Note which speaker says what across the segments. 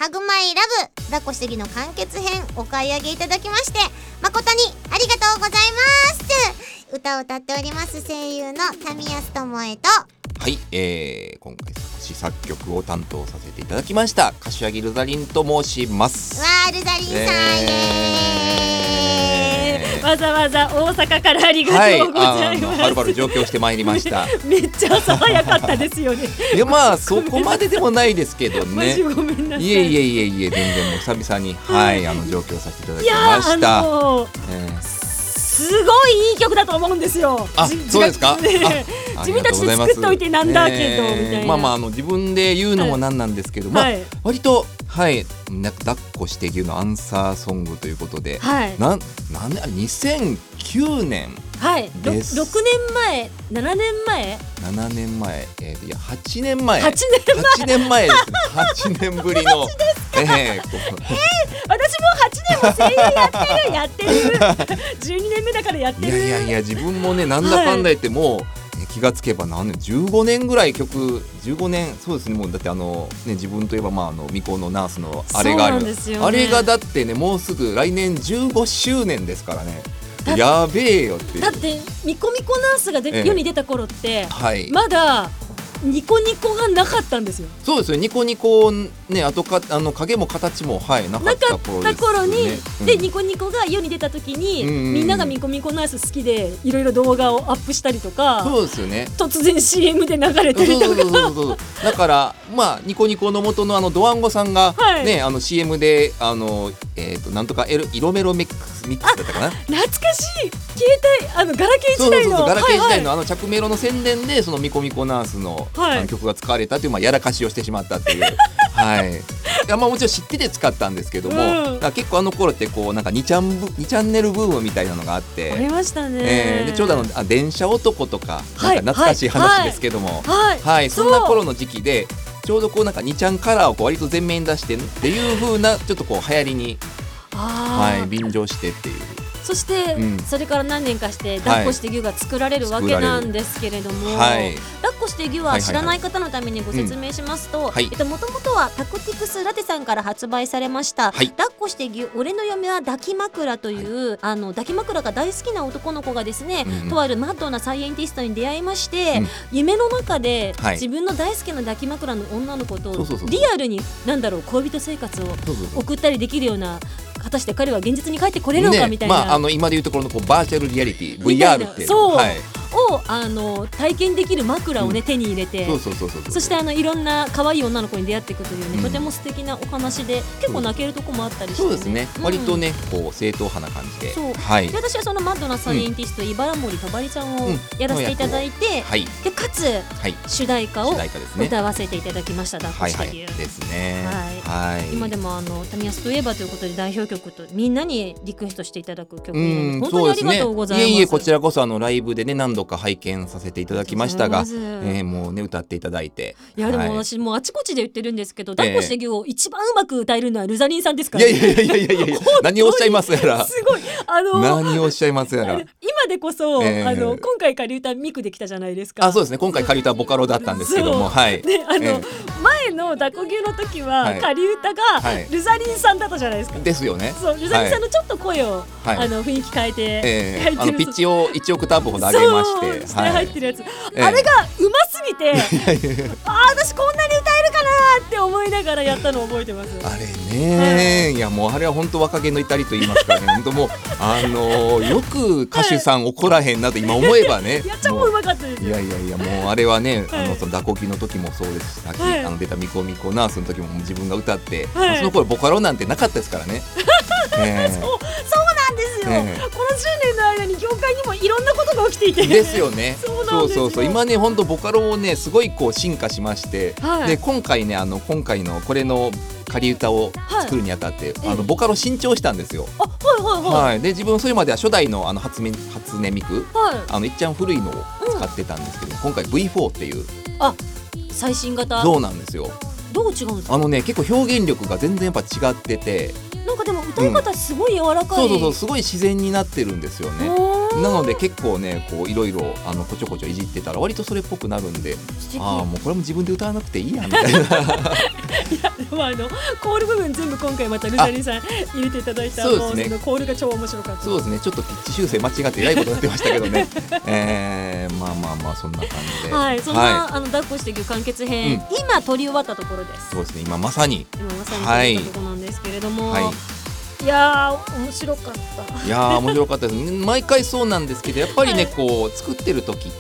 Speaker 1: ハグマイラブ抱っこしてぎの完結編お買い上げいただきまして誠にありがとうございます。歌を歌っております声優の民安智恵と、
Speaker 2: はい、今回作詞作曲を担当させていただきました柏木ルザリンと申します。
Speaker 1: わールザリンさん、イエーイ。
Speaker 3: わざわざ大阪からありがとうございます。
Speaker 2: はるばる上京してまいりました
Speaker 3: めっちゃ朝早かったですよね。
Speaker 2: いやまあそこまででもないですけどね。
Speaker 3: マジごめんなさい。
Speaker 2: いえ全然もう久々に上京させていただきました。
Speaker 3: すごいいい曲だと思うんですよ。
Speaker 2: そうですか。
Speaker 3: 自分たちで作っておいてなんだけどみたいな。
Speaker 2: 自分で言うのもなんなんですけど、割と抱っこして牛のアンサーソングということで、なんであれ2009年です。
Speaker 3: 6年前7年前
Speaker 2: 7年前いや8年前
Speaker 3: 8
Speaker 2: 年前ですね。8年ぶりの
Speaker 3: 私も8年も声優やってる12年目だからやってる。
Speaker 2: いや自分もねなんだかんだ言っても気がつけば何年15年ぐらい15年そうですね。もうだって自分といえば未婚のナースのあれがある、あれがだってねもうすぐ来年15周年ですからね。やべえよっていう。
Speaker 3: だってミコミコナースが世に出た頃って、まだニコニコがなかったんですよ。
Speaker 2: そうですよ。ニコニコね影も形もなかった頃に、
Speaker 3: でニコニコが世に出た時に、みんながミコミコナース好きでいろいろ動画をアップしたりとか。そうですよね。突然 CM で流れたりとか。
Speaker 2: そうだからニコニコの元のドワンゴさんがねCM でなんとか色メロミックスだったかな。
Speaker 3: 懐かしい。携帯ガラケー時代の
Speaker 2: ガラケー時代の着メロの宣伝でそのミコミコナースの曲が使われたというやらかしをしてしまったっていう。いやもちろん知ってて使ったんですけども、結構頃ってこうなんか2チャンネルブームみたいなのがあって
Speaker 3: ありましたね。
Speaker 2: でちょうど電車男とかなんか懐かしい話ですけども、そんな頃の時期でちょうどこうなんか2ちゃんカラーを割と前面に出してっていう風なちょっとこう流行りに便乗してっていう。
Speaker 3: そして、それから何年かして抱っこして牛が作られるわけなんですけれども、抱っこして牛は知らない方のためにご説明しますと、もともとはタクティクスラテさんから発売されました、抱っこして牛俺の嫁は抱き枕という、抱き枕が大好きな男の子がですね、とあるマッドなサイエンティストに出会いまして、夢の中で自分の大好きな抱き枕の女の子とリアルに恋人生活を送ったりできるような、果たして彼は現実に帰ってこれるのかみたいな、
Speaker 2: 今でいうところのバーチャルリアリティ VR って
Speaker 3: そう、を体験できる枕を手に入れて、そしていろんな可愛い女の子に出会っていくというね、とても素敵なお話で結構泣けるとこもあったりして、
Speaker 2: そうですね、割とねこう正統派な感じで、
Speaker 3: で私はそのマッドなサイエンティスト茨森とばりちゃんをやらせていただいて、でかつ主題歌を歌わせていただきました。抱っこして牛
Speaker 2: ですね。
Speaker 3: 今でも民安といえばということで代表曲とみんなにリクエストしていただく曲なので本当にありがとうございます。
Speaker 2: こちらこそライブでね何度か拝見させていただきましたが、もうね歌っていただいて、
Speaker 3: いやでも私もうあちこちで言ってるんですけど、抱っこして牛を一番うまく歌えるのはルザリンさんですから。
Speaker 2: いや何をおっしゃいますやら。
Speaker 3: すごい
Speaker 2: 何をおっしゃいますやら。
Speaker 3: 今でこそ今回仮歌ミクできたじゃないですか。
Speaker 2: そうですね、今回仮歌ボカロだったんですけども、前
Speaker 3: の抱っこ牛の時は仮歌がルザリンさんだったじゃないですか。
Speaker 2: ですよね。
Speaker 3: ルザリンさんのちょっと声を雰囲気変えて
Speaker 2: ピッチを1オクターブほど上げまして
Speaker 3: 入ってるやつ、あれがうますぎて私こんなに歌えるかなって思いながらやったのを覚えてます。
Speaker 2: あれね、いやもうあれは本当若気の至りと言いますかね、本当もうよく歌手さん怒らへんなと今思えばね、
Speaker 3: やっちゃもうまかったですよ。
Speaker 2: いやもうあれはねその抱っこ牛の時もそうですし、さっき出たミコミコナースの時も自分が歌って、その頃ボカロなんてなかったですからね。
Speaker 3: そうなんですよ、この10年の間に業界にもいろんなことが起きていて
Speaker 2: ですよね。そう今ね本当ボカロをねすごいこう進化しまして、で今回ね今回のこれの仮歌を作るにあたって、ボカロ新調したんですよ。で自分それまでは初代の初音ミク、いっちゃん古いのを使ってたんですけど、今回 V4 っていう
Speaker 3: 最新型。
Speaker 2: そうなんですよ。
Speaker 3: どう違うんですか？
Speaker 2: 結構表現力が全然やっぱ違ってて、
Speaker 3: なんかでも歌い方すごい柔らかい、
Speaker 2: そうすごい自然になってるんですよね。なので結構ねこういろいろこちょこちょいじってたら割とそれっぽくなるんで、もうこれも自分で歌わなくていいやみたいな
Speaker 3: でもコール部分全部今回またルザリンさん入れていただいた
Speaker 2: そうですね、
Speaker 3: コールが超面白かった。
Speaker 2: そうですね、ちょっとピッチ修正間違ってえらいことになってましたけどねまあそんな感じで、
Speaker 3: はい、そんな、抱っこして牛完結編、今撮り終わったところです。
Speaker 2: そうですね、今まさに
Speaker 3: 撮り終わったところなんですけれども、いやー面白かった。
Speaker 2: いやー面白かったです。毎回そうなんですけど、やっぱりね、こう作ってる時って、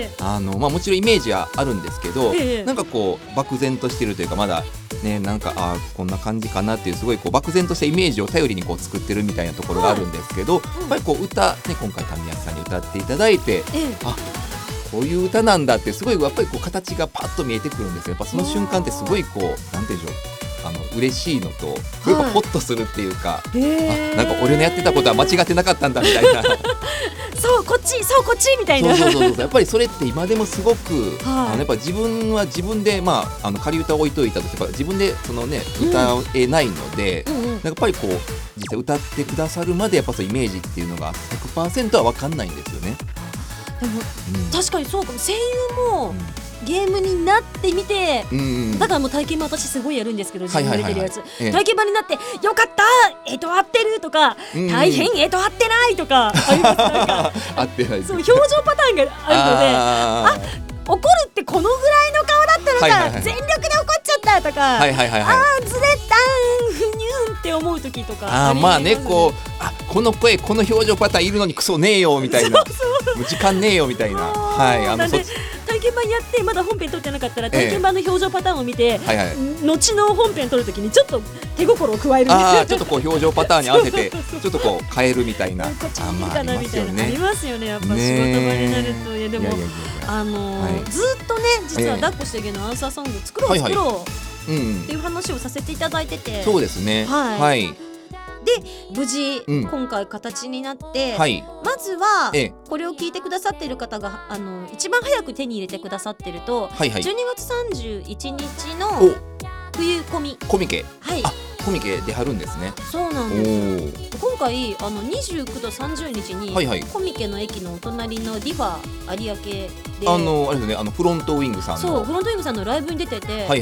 Speaker 2: もちろんイメージはあるんですけど、なんかこう漠然としてるというか、まだね、なんかこんな感じかなっていう、すごいこう漠然としたイメージを頼りにこう作ってるみたいなところがあるんですけど、やっぱりこう歌ね、今回神谷さんに歌っていただいて、こういう歌なんだって、すごいやっぱりこう形がパッと見えてくるんですよ。やっぱその瞬間ってすごいこう、なんていうんでしょう、嬉しいのと、すごいホッとするっていうか、なんか俺のやってたことは間違ってなかったんだみたいな
Speaker 3: そうこっちみたいな。
Speaker 2: そうやっぱりそれって今でもすごく、やっぱ自分は自分で、仮歌を置いといたとして、自分でそのね歌えないので、やっぱりこう実際歌ってくださるまでやっぱそうイメージっていうのが 100% は分かんないんですよね。
Speaker 3: でも、確かにそうかも。声優も、ゲームになってみて、だからもう体験版私すごいやるんですけど、自分で出てるやつ、体験版になってよかった合ってるとか、大変合ってないとかあります。なんか
Speaker 2: 合ってない、
Speaker 3: そう表情パターンがあるので、怒るってこのぐらいの顔だったのか、全力で怒っちゃったとか、
Speaker 1: ずれたん
Speaker 3: ふにゅんって思う時とか、
Speaker 2: まあね、こうこの声この表情パターンいるのにクソねえよみたいな、時間ねえよみたいな、
Speaker 3: 体験版やってまだ本編撮ってなかったら、体験版の表情パターンを見て、後の本編撮るときにちょっと手心を加えるんですよ。
Speaker 2: ちょっとこう表情パターンに合わせてちょっとこう変えるみたいな、
Speaker 3: こっちにいいかなみたいな、ありますよね。やっぱ仕事場になると。いやでもずっとね、実は抱っこしてげのアンサーソング作ろうっていう話をさせていただいてて、
Speaker 2: そうですね。
Speaker 3: で無事、今回形になって、まずは、これを聞いてくださっている方が一番早く手に入れてくださってると、12月31日の冬コミケ、コミケ出はるんですね。そうなんです。今回29と30日に、コミケの駅のお隣のディファ有明で
Speaker 2: あれですね、フロントウィングさんの、
Speaker 3: そうフロントウィングさんのライブに出てて、で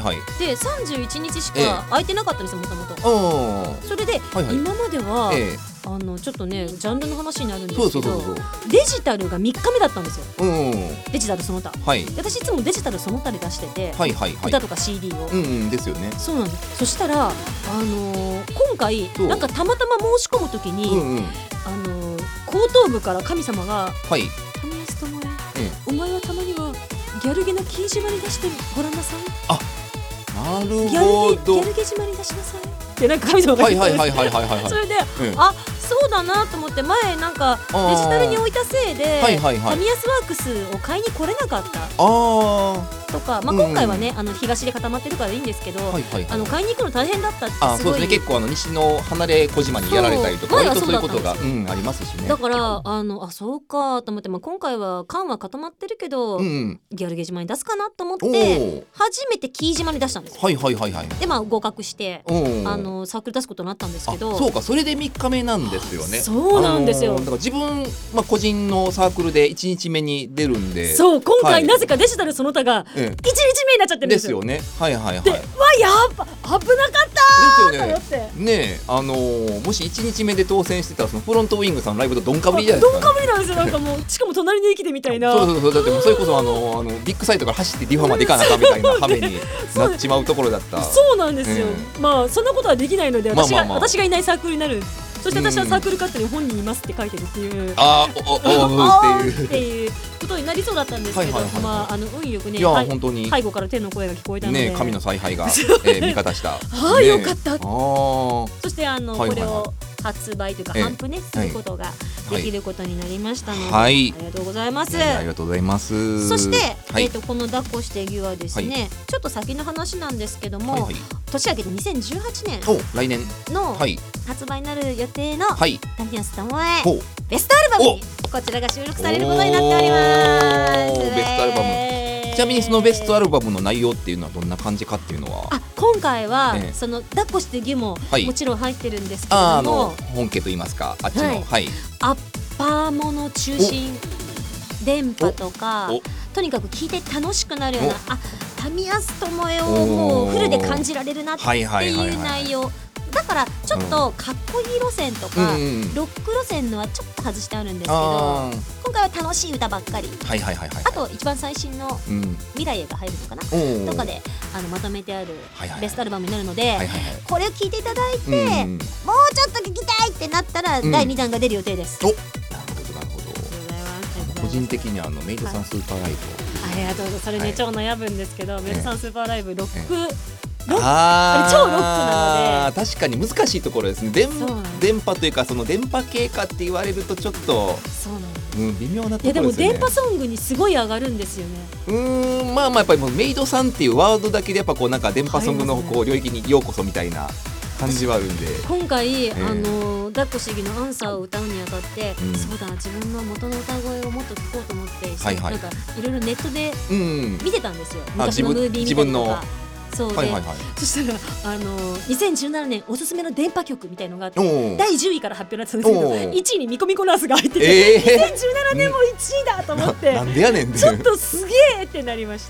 Speaker 3: 31日しか空いてなかったんですよ、もともと。それで、今までは、ちょっとねジャンルの話になるんですけど、デジタルが3日目だったんですよ。デジタルその他、私いつもデジタルその他で出してて、歌とか CD を。
Speaker 2: ですよね。そう
Speaker 3: なんです。そしたら今回なんかたまたま申し込むときに、後頭部から神様が「為安巴、お前はたまにはギャルゲのキー島に出してごらんなさい」
Speaker 2: なるほど。
Speaker 3: ギャルゲ島に出しなさいってなんか神様が言って、それで、そうだなと思って、前なんかデジタルに置いたせいで神安ワークスを買いに来れなかったとか、今回はね東で固まってるからいいんですけど、買いに行くの大変だったってすごい。
Speaker 2: そうですね、結構西の離れ小島にやられたりとか、割とそういうことがありますしね。
Speaker 3: だからそうかと思って、今回は缶は固まってるけど、ギャルゲ島に出すかなと思って初めてキー島に出したんですよ。で合格してサークル出すことになったんですけど、
Speaker 2: そうか、それで3日目なんですよね。
Speaker 3: そうなんですよ。
Speaker 2: だから自分個人のサークルで1日目に出るんで、
Speaker 3: そう今回なぜかデジタルその他が1日目になっちゃってるんですよ。
Speaker 2: ですよね。やば
Speaker 3: 危なかったと思って。
Speaker 2: ねえ、もし1日目で当選してたら、そのフロントウィングさんのライブとドンかぶりじゃないですか。
Speaker 3: ドンかぶりなんですよ。なんかもうしかも隣の駅でみたいな。
Speaker 2: そうだってもうそれこそビッグサイトから走ってディファまで行かなかみたいな羽目になっちまうところだった。
Speaker 3: そうなんですよ。そんなことはできないので、私がいないサークルになる。そして私はサークルカットに本人いますって書いてるっていう、っていうことになりそうだったんですけど、運よくね、背後から天の声が聞こえたので、
Speaker 2: 神の采配が味方した。
Speaker 3: よかった。そしてこれを発売というか頒布ねすることができることになりましたので、ありがとうございます。
Speaker 2: ありがとうございます。
Speaker 3: そしてこの抱っこしてぎはですね、ちょっと先の話なんですけども、年明けて2018年
Speaker 2: 来年
Speaker 3: の発売になる予定の神安巴ベストアルバムにこちらが収録されることになっております。
Speaker 2: ベストアルバム。ちなみにそのベストアルバムの内容っていうのはどんな感じかっていうのは、
Speaker 3: 今回はその抱っこしてぎももちろん入ってるんですけれども、
Speaker 2: 本家といいますか、あっちの
Speaker 3: アッパーもの中心電波とか、とにかく聴いて楽しくなるような、 民安智恵をもうフルで感じられるなっていう内容だからちょっとかっこいい路線とか、ロック路線のはちょっと外してあるんですけど、今回は楽しい歌ばっかり、あと一番最新の未来へが入るのかな、とかでまとめてあるベストアルバムになるので、これを聴いていただいて、もうちょっと聴きたいってなったら第2弾が出る予定です。
Speaker 2: なるほど。個人的にはメイドさんスーパーライブ、
Speaker 3: ありがとうございます。それね、超悩むんですけど、メイドさんスーパーライブロック、あれ超ロックなので、
Speaker 2: 確かに難しいところですね。電波というか、その電波系かって言われるとちょっと微妙なところですよね。
Speaker 3: でも電波ソングにすごい上がるんですよね。
Speaker 2: まあやっぱりもうメイドさんっていうワードだけでやっぱこうなんか電波ソングのこう領域にようこそみたいな感じはあるんで、
Speaker 3: 今回抱っこしてぎのアンサーを歌うにあたって、そうだな、自分の元の歌声をもっと聞こうと思って、なんかいろいろネットで見てたんですよ、昔のムービー見たりとか。そうで、そしたら2017年おすすめの電波曲みたいのがあって、第10位から発表になってたんですけど、1位にミコミコナースが入ってて、2017年も1位だと思って、
Speaker 2: なんでやねんって、
Speaker 3: ちょっとすげえってなりました。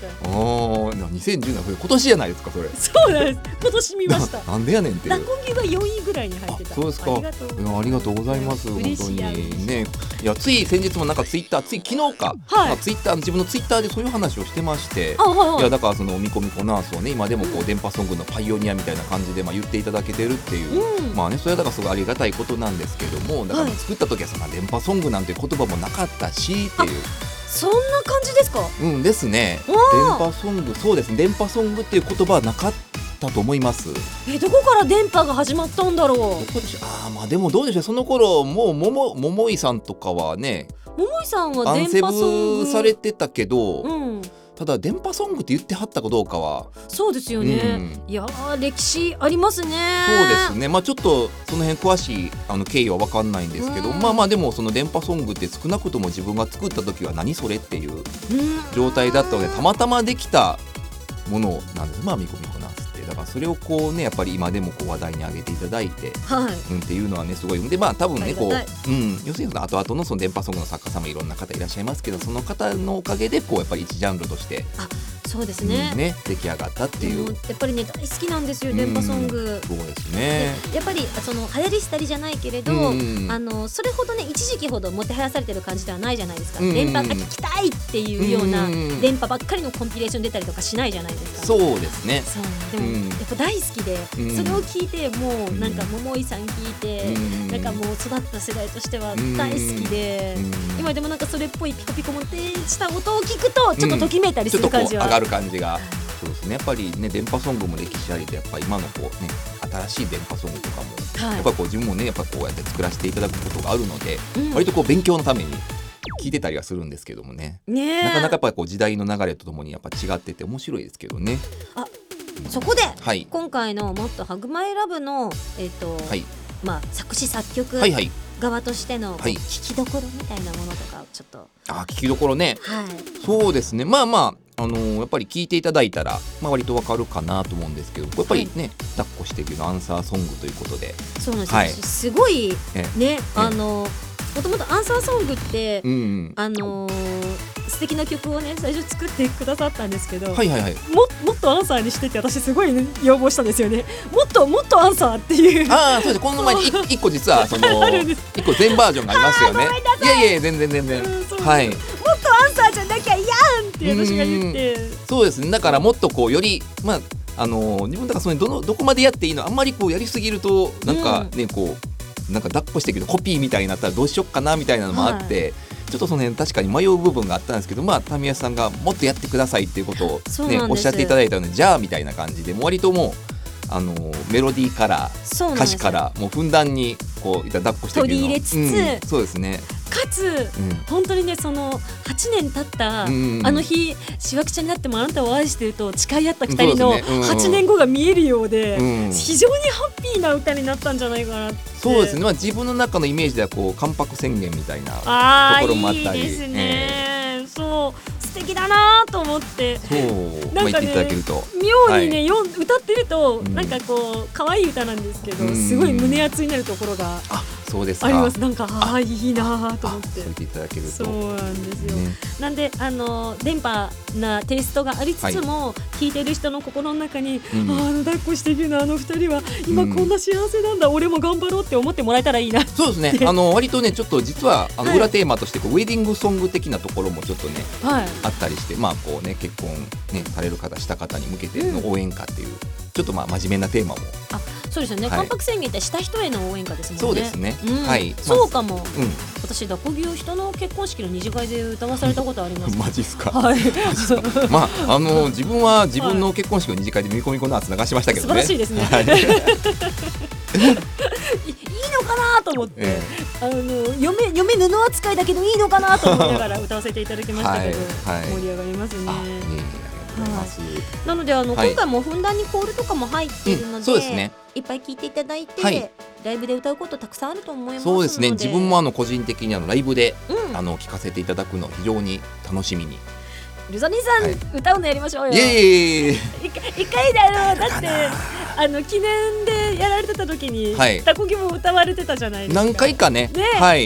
Speaker 2: 2017年、これ今年じゃないですか、それ。
Speaker 3: そうなんです、今年見ました。
Speaker 2: なんでやねんって。
Speaker 3: ラコンギが4位ぐらいに入ってた。
Speaker 2: そうですか。ありがとうございます。本当にね。いや、つい先日もなんかツイッター、昨日か、ツイッター、自分のツイッターでそういう話をしてまして、いやだからそのミコミコナースをね、今でもこう電波ソングのパイオニアみたいな感じで言っていただけてるっていう、まあね、それはだからすごいありがたいことなんですけども、だから作った時はそんな電波ソングなんて言葉もなかったしっていう。
Speaker 3: そんな感じですか？
Speaker 2: ですね。電波ソング、そうですね、電波ソングっていう言葉はなかったと思います。
Speaker 3: どこから電波が始まったんだろう。
Speaker 2: まあでもどうでしょう、その頃もう桃井さんとかはね、
Speaker 3: 桃井さんは電波ソング
Speaker 2: されてたけど、ただ電波ソングって言ってはったかどうかは。
Speaker 3: そうですよね、いや歴史ありますね。
Speaker 2: そうですね、まあちょっとその辺詳しい経緯は分かんないんですけど、まあでもその電波ソングって少なくとも自分が作った時は何それっていう状態だったので、たまたまできたものなんです。ミコミコナースって、だからそれをこうね、やっぱり今でもこう話題に上げていただいて、っていうのはねすごい。で多分ねこう、要するに後々のその電波ソングの作家さんもいろんな方いらっしゃいますけど、その方のおかげでこうやっぱり一ジャンルとして
Speaker 3: そうですね、
Speaker 2: 出来上がったっていう。
Speaker 3: やっぱりね大好きなんですよ、電波ソング。
Speaker 2: そうですね。
Speaker 3: やっぱりその流行りしたりじゃないけれど、それほどね一時期ほどもてはやされてる感じではないじゃないですか。電波が聞きたいっていうような電波ばっかりのコンピレーション出たりとかしないじゃないですか。
Speaker 2: そうですね。
Speaker 3: でもやっぱ大好きで、それを聞いてもうなんか桃井さん聞いて、なんかもう育った世代としては大好きで、今でもなんかそれっぽいピコピコもってした音を聞くとちょっとときめいたりする感じは
Speaker 2: 上がる感じが。そうですね、やっぱりね電波ソングも歴史ありで、やっぱ今のこうね新しい電波ソングとかも、やっぱこう自分もねやっぱこうやって作らせていただくことがあるので、割とこう勉強のために聞いてたりはするんですけどもね、なかなかやっぱりこう時代の流れとともにやっぱ違ってて面白いですけどね。
Speaker 3: そこで、今回のもっとハグマイラブの作詞作曲側としての聞きどころみたいなものとかをちょっと。
Speaker 2: 聞きどころね、そうですね、やっぱり聞いていただいたら、割とわかるかなと思うんですけど、やっぱりね、抱っこして牛のアンサーソングということで。
Speaker 3: そうなんですよ、すごいね、もともとアンサーソングって、素敵な曲をね最初作ってくださったんですけど、もっとアンサーにしてって私すごい、要望したんですよね。もっとアンサーっていう。
Speaker 2: そうです。この前に一個実は一個全バージョンがありますよね。いや全然もっと
Speaker 3: アンサーじゃなきゃいやんって私が言って。
Speaker 2: そうですね。だからもっとこうより自分だからそのどこまでやっていいの、あんまりこうやりすぎるとなんかね、こうなんか抱っこしてるけどコピーみたいになったらどうしよっかなみたいなのもあって、ちょっとその辺確かに迷う部分があったんですけど、タミヤさんがもっとやってくださいっていうことをねおっしゃっていただいたので、じゃあみたいな感じで、もう割ともうメロディーから歌詞からもうふんだんにこう抱っこしてるの
Speaker 3: 取り入れつつ、
Speaker 2: そうですね。
Speaker 3: かつ、本当にねその8年経った、あの日しわくちゃになってもあなたを愛してると誓い合った2人の8年後が見えるようで、非常にハッピーな歌になったんじゃないかなって。
Speaker 2: そうですね、自分の中のイメージではこう関白宣言みたいなところもあったり。
Speaker 3: いいですね、そう素敵だなと思って。
Speaker 2: なんかね、
Speaker 3: 妙にね、歌ってるとなんかこう可愛い歌なんですけど、すごい胸熱になるところが
Speaker 2: そうですか。
Speaker 3: あります。なんかいいなと思って。
Speaker 2: そう言っていただけると。
Speaker 3: そうなんですよ。なんで電波なテイストがありつつも、聞いてる人の心の中に、抱っこしてるの2人は今こんな幸せなんだ、俺も頑張ろうって思ってもらえたらいいな。
Speaker 2: そうですね。割とねちょっと実は裏テーマとしてウェディングソング的なところもちょっとね、あったりして、こうね結婚ねされる方した方に向けての応援歌っていう、ちょっと真面目なテーマも。
Speaker 3: そうですよね。関白宣言ってした人への応援歌ですもんね。
Speaker 2: そうですね。
Speaker 3: そうかも。私抱っこぎを人の結婚式の二次会で歌わされたことあります。
Speaker 2: マジっすか。自分は自分の結婚式の二次会で見込みこの圧流しましたけどね。
Speaker 3: 素晴らしいですね。いいのかなと思って、嫁布扱いだけどいいのかなと思いながら歌わせていただきましたけど、盛り上がりますね。なので今回もふんだんにコールとかも入っているので、いっぱい聴いていただいて、ライブで歌うことたくさんあると思いますので。
Speaker 2: そうですね。自分も個人的にライブで聴かせていただくの非常に楽しみに。
Speaker 3: ルザニーさん、歌うのやりましょうよ。
Speaker 2: 一
Speaker 3: 回だろう。だって記念でやられてた時にタコギも歌われてたじゃないですか。
Speaker 2: 何回かね。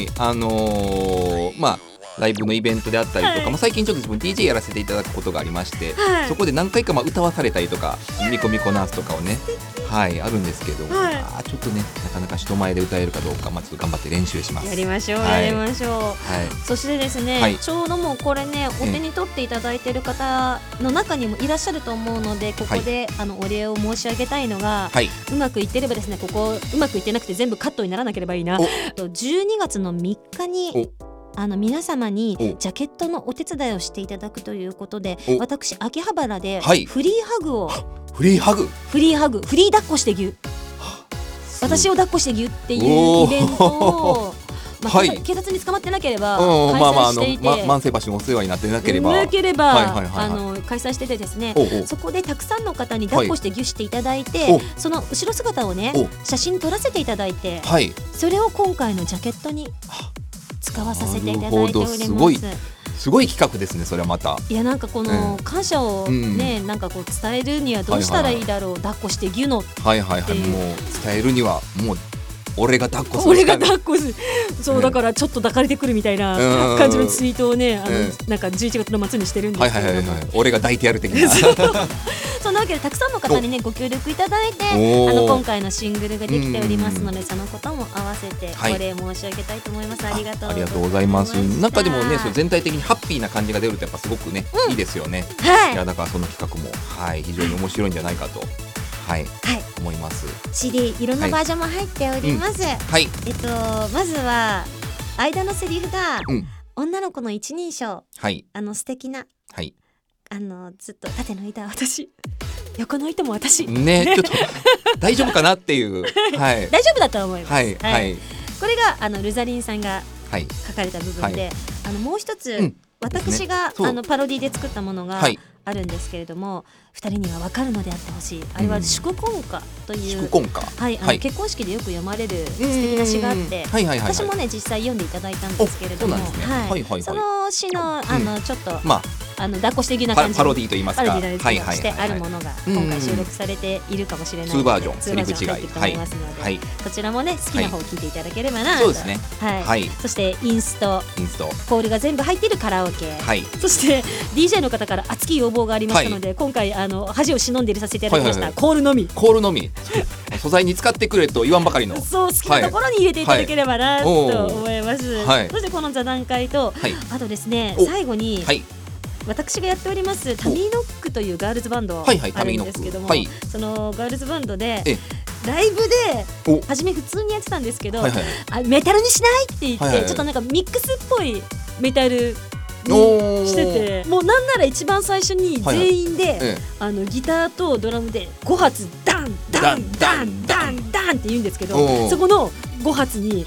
Speaker 2: ライブのイベントであったりとか、最近ちょっと自分 DJ やらせていただくことがありまして、そこで何回か歌わされたりとかみこみこナースとかをね、あるんですけど、ちょっとねなかなか人前で歌えるかどうか、ちょっと頑張って練習します。
Speaker 3: やりましょう、そしてですね、ちょうどもうこれねお手に取っていただいている方の中にもいらっしゃると思うので、ここでお礼を申し上げたいのが、うまくいってればですね、ここうまくいってなくて全部カットにならなければいいな。12月の3日に皆様にジャケットのお手伝いをしていただくということで、私秋葉原でフリーハグを、フリー抱っこしてぎゅ、私を抱っこしてぎゅっていうイベントを、警察に捕まってなければ開催していて、
Speaker 2: 万世橋にお世話になってなければ
Speaker 3: 開催しててですね、そこでたくさんの方に抱っこしてぎゅしていただいて、その後ろ姿をね写真撮らせていただいて、それを今回のジャケットに使わさせていただいております。
Speaker 2: すごい企画ですね。それはまた
Speaker 3: なんかこの感謝をね、なんかこう伝えるにはどうしたらいいだろう、抱っこしてぎゅのっていう、もう
Speaker 2: 伝えるにはもう俺が抱っこするしかない。
Speaker 3: そうだからちょっと抱かれてくるみたいな感じのツイートをね、なんか11月の末にしてるんですけども、
Speaker 2: 俺が抱いてやる的な。
Speaker 3: そんなわけでたくさんの方にねご協力いただいて、今回のシングルができておりますので、そのことも合わせてお礼申し上げたいと思います。ありがとうございます。
Speaker 2: なんかでもね、全体的にハッピーな感じが出るとやっぱすごくね、いいですよね。いやだからその企画も非常に面白いんじゃないかと思います。
Speaker 1: CD いろんなバージョンも入っております。まずは間のセリフが女の子の一人称、素敵な、ずっと縦の板は私、横の糸も私
Speaker 2: ね、ちょっと大丈夫かなっていう、
Speaker 3: 大丈夫だと思います。これがルザリンさんが書かれた部分で、もう一つ、私がパロディで作ったものがあるんですけれども、2人には分かるのであってほしい。あれは祝婚歌という結婚式でよく読まれる素敵な詩があって、私もね実際読んでいただいたんですけれども、その詩のちょっと抱っこしてぎな感じ
Speaker 2: パロディと言いますか、
Speaker 3: してあるものが今回収録されているかもしれないので、
Speaker 2: 2バージョンセリフ違い
Speaker 3: 入ってると思いますので、そちらもね好きな方を聞いていただければなと。そしてインストコールが全部入っているカラオケ、そして DJ の方から熱き要望がありましたので、今回恥を忍んで入れさせていただきました。コールのみ
Speaker 2: 素材に使ってくれと言わんばかりの、
Speaker 3: そう好きなところに入れていただければなと思います。そしてこの座談会と、あとですね最後に私がやっておりますタミーノックというガールズバンドあるんですけども、そのガールズバンドでライブで初め普通にやってたんですけど、メタルにしないって言って、ちょっとなんかミックスっぽいメタルにしてて、もうなんなら一番最初に全員でギターとドラムで5発ダンダンダンダンダンって言うんですけど、そこの5発に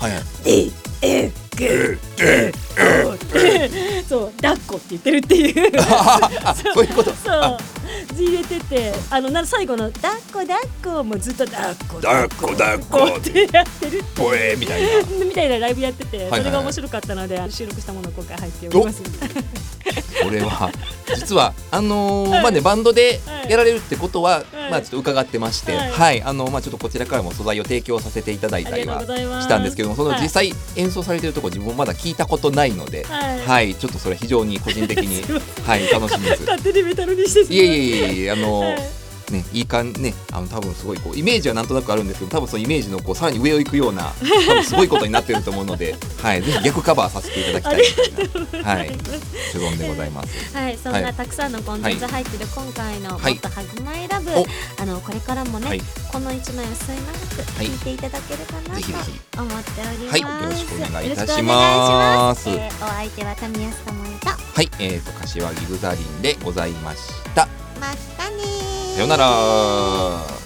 Speaker 3: そう抱っこって言ってるっていう
Speaker 2: そういうこと、
Speaker 3: そう入れてて、最後の抱っこ抱っこもずっと抱っこ抱っこ抱っこってやってるって
Speaker 2: みたいな
Speaker 3: ライブやってて、それが面白かったので収録したものが今回入っております。
Speaker 2: これは実はバンドでやられるってことは、まあちょっと伺ってまして、はい、まあちょっとこちらからも素材を提供させていただいたりはしたんですけども、その実際演奏されてるとこ自分まだ聞いたことないので、はい、ちょっとそれ非常に個人的にはい楽しみです。
Speaker 3: 勝手にメタルにして。
Speaker 2: いえね、いい感じね、多分すごいこうイメージはなんとなくあるんですけど、多分そのイメージのこうさらに上を行くような多分すごいことになってると思うので、はい、ぜひ逆カバーさせていただきたいみたいな、はい、所存でございます。
Speaker 1: はい、そんなたくさんのコンテンツ入ってる今回のもっとハグマイラブ、これからもね、この一枚を末永く聞いていただければなと思っております。
Speaker 2: はい、よろしくお願いいたします。
Speaker 1: お相手は神安智恵と、
Speaker 2: はい、柏木グザリンでございました。
Speaker 1: またね。
Speaker 2: さよなら。